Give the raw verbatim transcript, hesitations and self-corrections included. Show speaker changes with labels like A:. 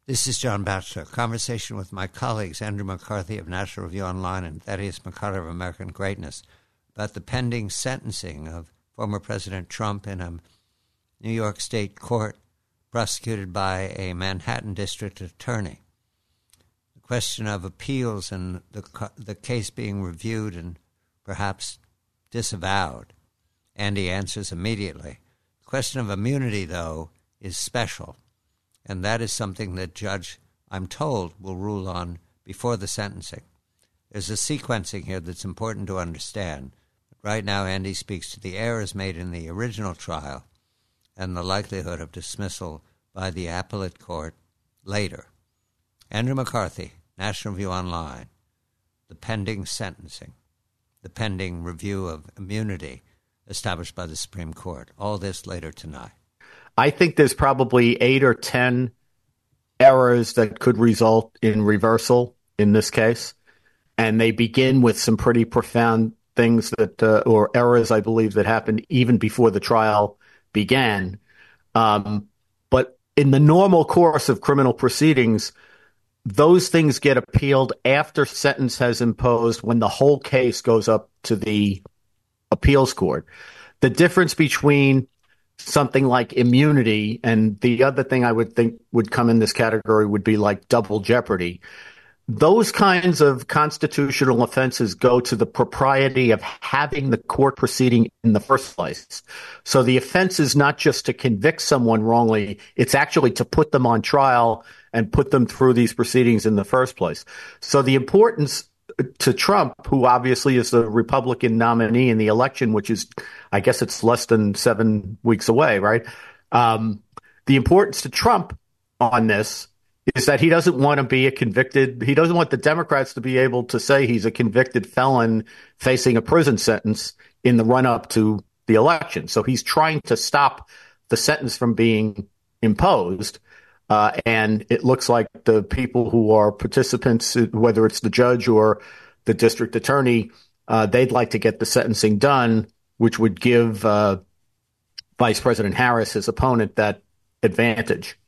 A: This is John Batchelor. Conversation with my colleagues Andrew McCarthy of National Review Online and Thaddeus McCarter of American Greatness about the pending sentencing of former President Trump in a New York State court prosecuted by a Manhattan district attorney. The question of appeals and the, the case being reviewed and perhaps disavowed. Andy answers immediately. The question of immunity, though, is special. And that is something that Judge, I'm told, will rule on before the sentencing. There's a sequencing here that's important to understand. Right now, Andy speaks to the errors made in the original trial and the likelihood of dismissal by the appellate court later. Andrew McCarthy, National Review Online, the pending sentencing, the pending review of immunity established by the Supreme Court. All this later tonight.
B: I think there's probably eight or ten errors that could result in reversal in this case. And they begin with some pretty profound things that, uh, or errors, I believe, that happened even before the trial began. Um, but in the normal course of criminal proceedings, those things get appealed after sentence has imposed when the whole case goes up to the appeals court. The difference between something like immunity and the other thing I would think would come in this category would be like double jeopardy. Those kinds of constitutional offenses go to the propriety of having the court proceeding in the first place. So the offense is not just to convict someone wrongly, it's actually to put them on trial and put them through these proceedings in the first place. So the importance to Trump, who obviously is the Republican nominee in the election, which is, I guess it's less than seven weeks away, right? Um, the importance to Trump on this is that he doesn't want to be a convicted, he doesn't want the Democrats to be able to say he's a convicted felon facing a prison sentence in the run-up to the election. So he's trying to stop the sentence from being imposed. Uh, and it looks like the people who are participants, whether it's the judge or the district attorney, uh, they'd like to get the sentencing done, which would give uh, Vice President Harris, his opponent, that advantage.